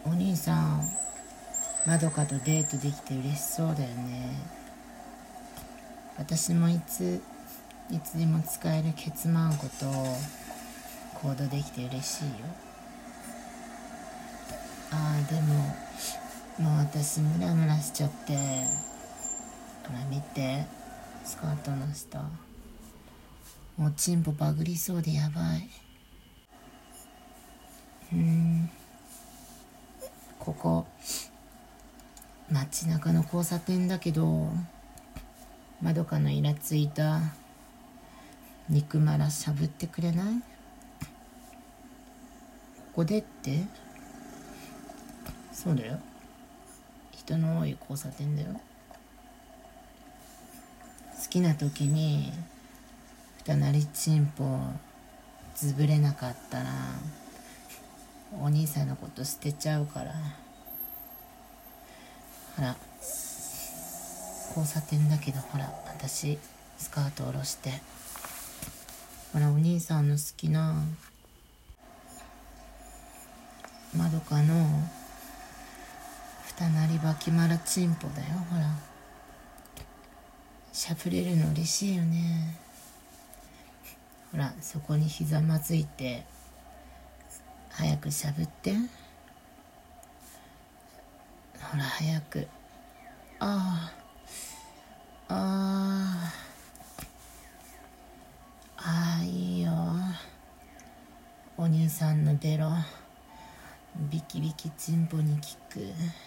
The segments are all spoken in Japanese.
お兄さん、まどかとデートできて嬉しそうだよね。私もいつでも使えるケツマンコと行動できて嬉しいよ。でももう私ムラムラしちゃって、ほら見て、スカートの下もうチンポバグりそうでやばい。ここ街中の交差点だけど、まどかのイラついた肉まらしゃぶってくれない？ここでって？そうだよ、人の多い交差点だよ。好きな時に二なりチンポずぶれなかったらお兄さんのこと捨てちゃうから。ほら交差点だけど、ほら私スカート下ろして、ほらお兄さんの好きなまどかの二なりバキマラチンポだよ。ほらしゃぶれるの嬉しいよね。ほらそこにひざまずいて早くしゃぶって。ほら早く。いいよ。お兄さんのベロビキビキチンポに効く。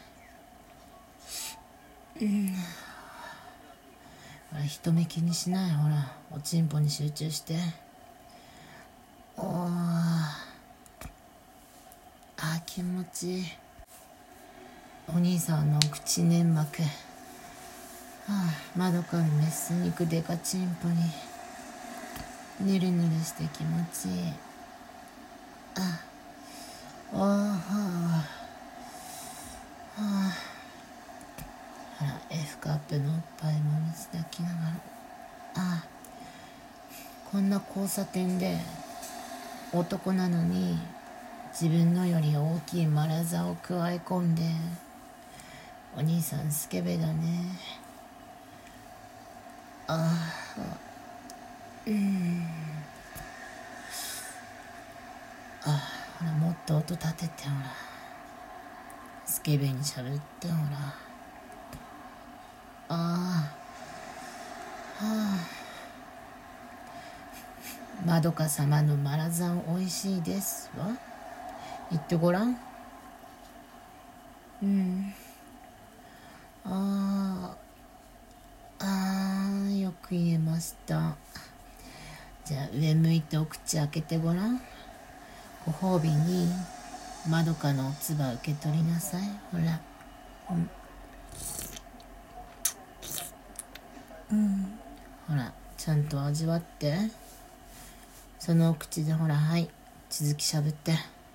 ほら人目気にしない。ほらおチンポに集中して。気持ちいい。お兄さんのお口粘膜、まどかのメス肉デカチンポにぬるぬるして気持ちいい。ほら F カップのおっぱいも水抱きながら。こんな交差点で男なのに自分のより大きいマラザを加え込んで、お兄さんスケベだね。ほらもっと音立てて。ほらスケベにしゃべって。ほらまどか様のマラザンおいしいですわ。言ってごらん。よく言えました。じゃあ上向いてお口開けてごらん。ご褒美にまどかのおつば受け取りなさい。ほらほらちゃんと味わって。そのお口で。ほらはい続きしゃぶって。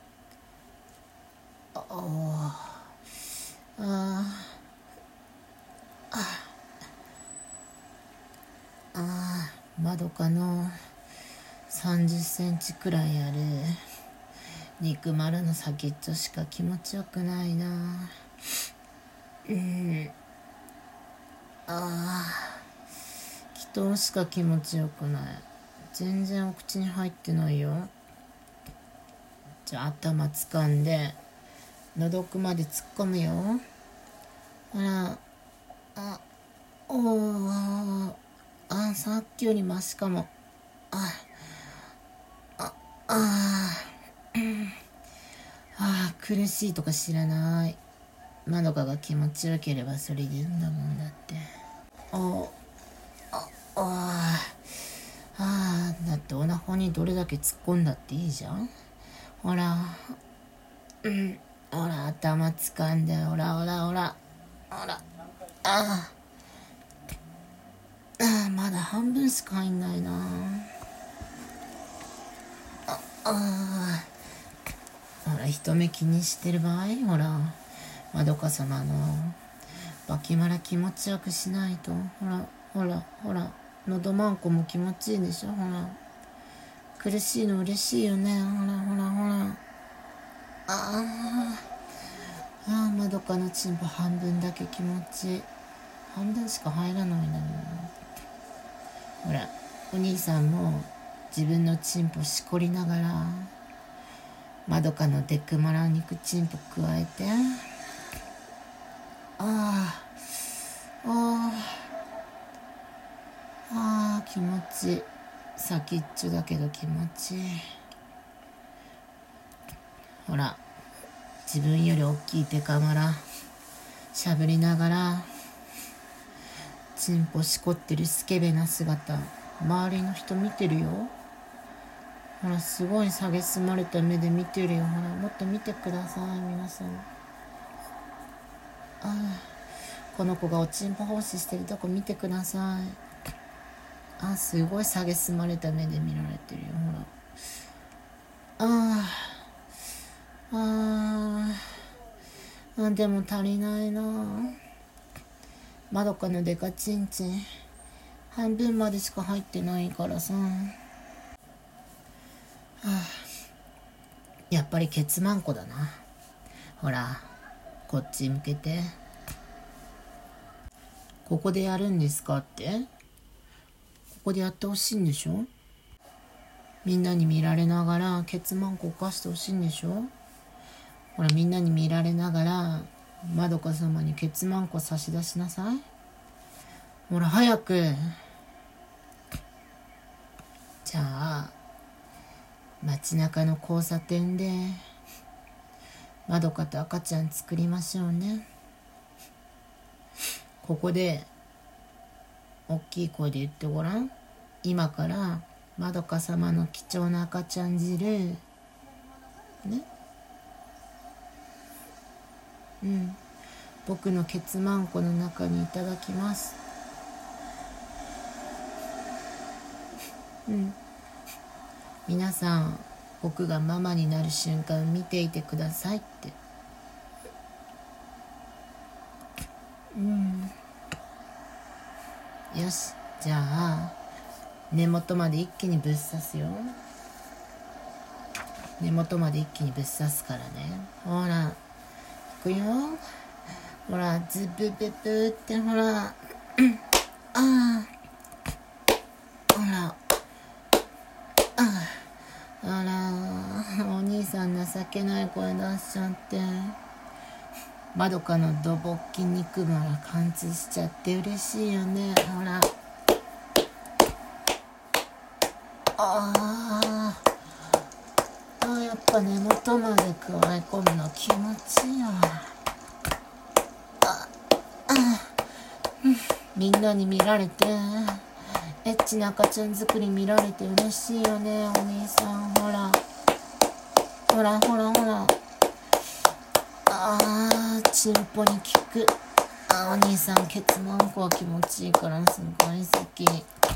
まどかの30センチくらいある肉丸の先っちょしか気持ちよくないな。祈祷しか気持ちよくない。全然お口に入ってないよ。じゃあ頭掴んで喉奥まで突っ込むよ。ほらさっきよりマシかも。苦しいとか知らない。まどかが気持ちよければそれでいいんだもんだって。だってオナホにどれだけ突っ込んだっていいじゃん。ほらほら頭掴んで。ほらまだ半分しか入んないな。ほら人目気にしてる場合。ほらまどか様のバキマラ気持ちよくしないと。ほら喉マンコも気持ちいいでしょ。ほら苦しいの嬉しいよね。ほらかのチンポ半分だけ気持ちいい。半分しか入らないんだもん。ほら、お兄さんも自分のチンポしこりながらまどかのデクマラ肉チンポ加えて、気持ちいい。先っちょだけど気持ちいい。ほら、自分より大きいデカマラしゃぶりながらチンポしこってるスケベな姿、周りの人見てるよ。ほら、すごい蔑まれた目で見てるよ。ほら、もっと見てください皆さん。この子がおちんぽ奉仕してるとこ見てください。すごい蔑まれた目で見られてるよ。ほら、でも足りないな。まどかのデカチンチン半分までしか入ってないからさ。やっぱりケツマンコだな。ほら、こっち向けて。ここでやるんですかって？ここでやってほしいんでしょ？みんなに見られながらケツマンコ犯してほしいんでしょ？ほら、みんなに見られながらまどか様にケツマンコ差し出しなさい。ほら、早く。じゃあ街中の交差点でまどかと赤ちゃん作りましょうね。ここで大きい声で言ってごらん。今からまどか様の貴重な赤ちゃん汁ね。僕のケツマンコの中にいただきます。皆さん、僕がママになる瞬間見ていてくださいって。よし、じゃあ根元まで一気にぶっ刺すよ。根元まで一気にぶっ刺すからね。ほら、いくよ。ほら、ズブブブって、ほらお兄さん情けない声出しちゃって、まどかのドボッキ肉まら貫通しちゃって嬉しいよね。ほら、やっぱ根元まで加え込むの気持ちいいよ。みんなに見られてエッチな赤ちゃん作り見られて嬉しいよね、お兄さん。ほらチンポに効く。お兄さんケツマンコは気持ちいいからすごい好き。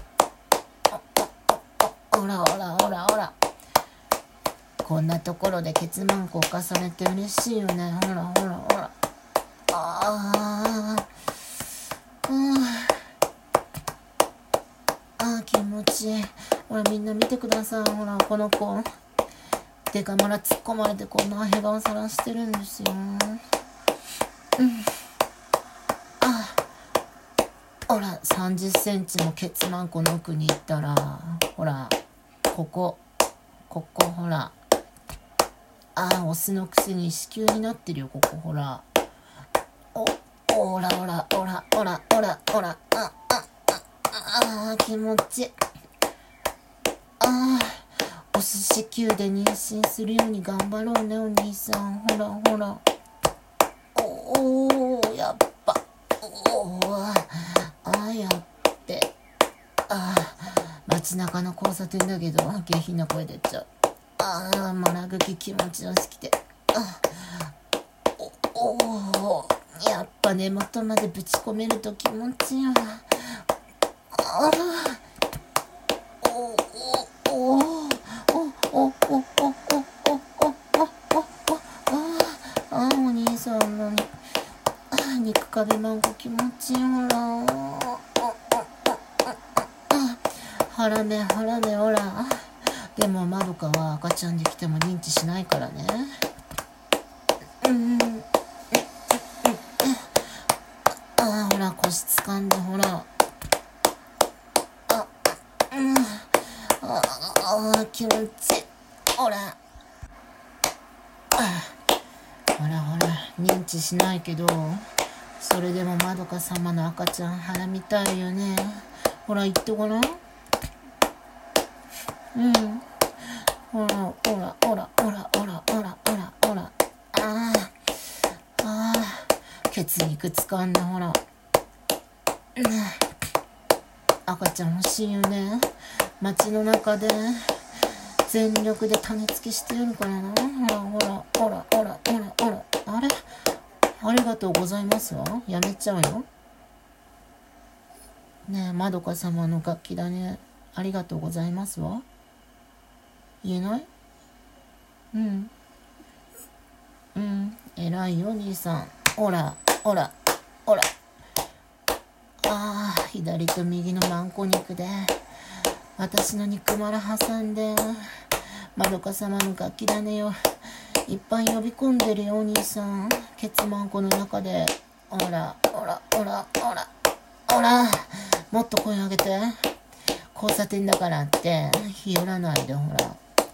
ほら、こんなところでケツマンコ犯されて嬉しいよね。ほら気持ちいい。ほら、みんな見てください。ほら、この子デカマラ突っ込まれてこんなヘガをさらしてるんですよ。ほら、30センチもケツマンコの奥に行ったら、ほら、ここほら、オスのくせに子宮になってるよ。ここほら、ほら、気持ちいい。オス子宮で妊娠するように頑張ろうね、お兄さん。ほら、やっぱ、やって、街中の交差点だけど下品な声出ちゃう。マラグキ気持ちよすぎて、やっぱ根元までぶち込めると気持ちいいよ。お兄さんの肉壁マンコ気持ちいい。ほら、腹目ほら。でもまどかは赤ちゃんできても認知しないからね。 少し掴んで、ほら。気持ちいい。ほら。ほらほら、認知しないけど、それでもまどか様の赤ちゃん腹みたいよね。ほら言ってごらん。ほらほらほらほらほらほらほらほら。血肉掴んで、ほら。赤ちゃん欲しいよね。街の中で全力で種付けしてやるからな。ほらほらほらほらほらほら。ありがとうございますわ。やめちゃうよ。ねえ、まどか様の楽器だね。ありがとうございますわ。言えない？偉いよ、兄さん。ほら、ほら、ほら。左と右のマンコ肉で、私の肉まら挟んで、まどか様の楽器だねよ。いっぱい呼び込んでるよ、お兄さん。ケツマンコの中で。ほら、ほら、ほら、ほら、ほら。もっと声上げて。交差点だからって、日和らないで、ほら。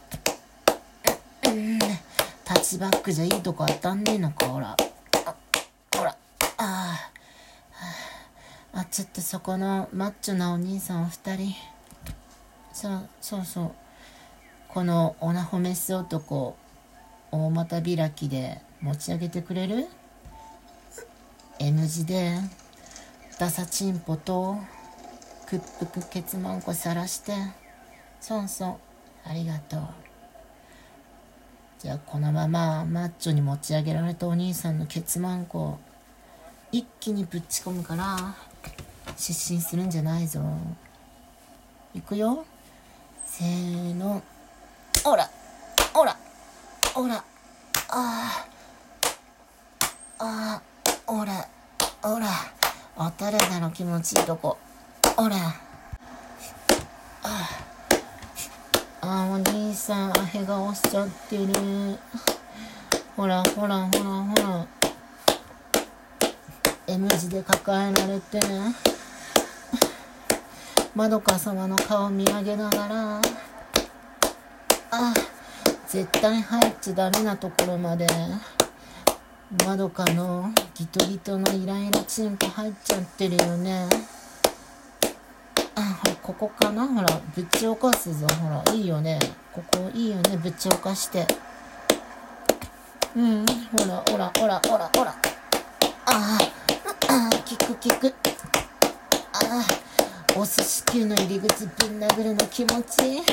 タッチバックじゃいいとこ当たんねえのか、ほら。ほら。ちょっとそこのマッチョなお兄さんお二人。そう。このオナホメス男、大股開きで持ち上げてくれる？ M 字でダサチンポと屈服ケツマンコさらして。そうありがとう。じゃあこのままマッチョに持ち上げられたお兄さんのケツマンコ一気にぶっち込むから失神するんじゃないぞ。いくよ、せーの。ほらほらほら。ほらほら、当たるだろ、気持ちいいとこ。ほら。お兄さんアヘ顔しちゃってる。ほらほらほらほら。M 字で抱えられて、まどか様の顔見上げながら、絶対入っちゃダメなところまでまどかのギトギトのイライラチンポ入っちゃってるよね。ほらここかな。ほらぶっちおかすぞ。ほらいいよね、ここいいよね、ぶっちおかして。ほらほらほらほらほら。キク。お寿司級の入り口ぶん殴るの気持ちいい。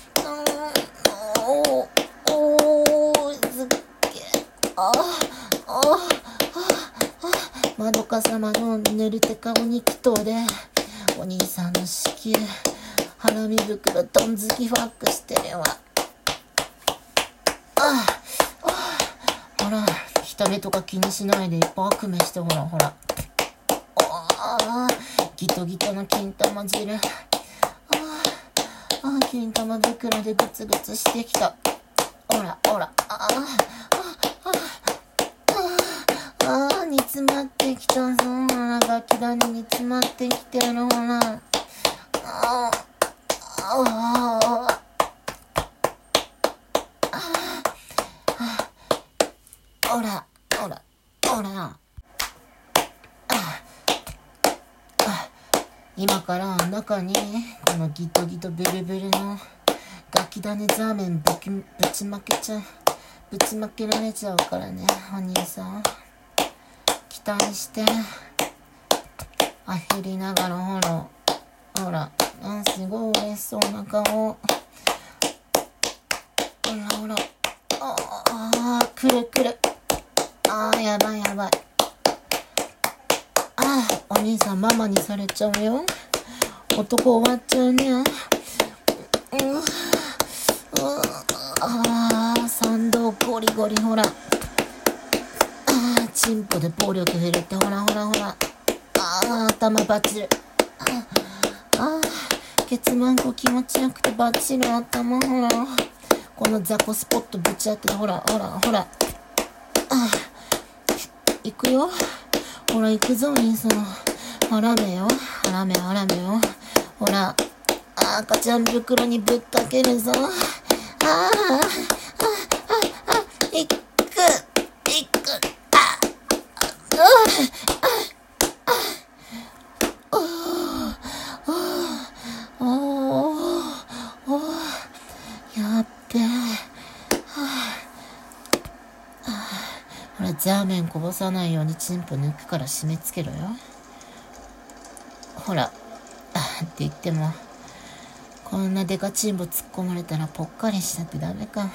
すっげえ。まどか様のぬるて顔に気筒でお兄さんの子宮ハラミ袋どんずきファックしてるわ。ほら人目とか気にしないでいっぱい悪夢して。ほらほら。ギトギトの金玉汁。金玉袋でグツグツしてきた。ほらほら。煮詰まってきたぞ。ほらガキだね、煮詰まってきてる。ほら。ほらほらほら。今から中にこのギトギトベルベルのガキ種ザーメンぶちまけられちゃうからね、お兄さん期待して。焦りながらほらほら、すごい嬉しそうな顔。ほらほら。くるやばい。お兄さんママにされちゃうよ。男終わっちゃうね。参道ゴリゴリ。ほら。チンポで暴力振るって。ほらほらほら。頭バチる。ケツマンコ気持ちよくてバチる頭。ほらこの雑魚スポットぶち当てて。ほらほらほら。行くよ。ほら行くぞお兄さん。 はらめよ、はらめよ。ほら、赤ちゃん袋にぶっかけるぞ。いく、やっべえ。ほら、ザーメンこぼさないようにチンポ抜くから締め付けろよ。ほら、って言っても、こんなデカチンボ突っ込まれたらぽっかりしたってダメか。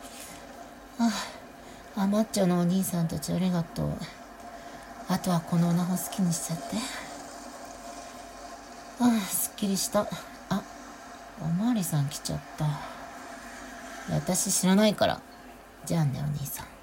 マッチョのお兄さんたちありがとう。あとはこの女好きにしちゃって。すっきりした。おまわりさん来ちゃった。私知らないから。じゃあね、お兄さん。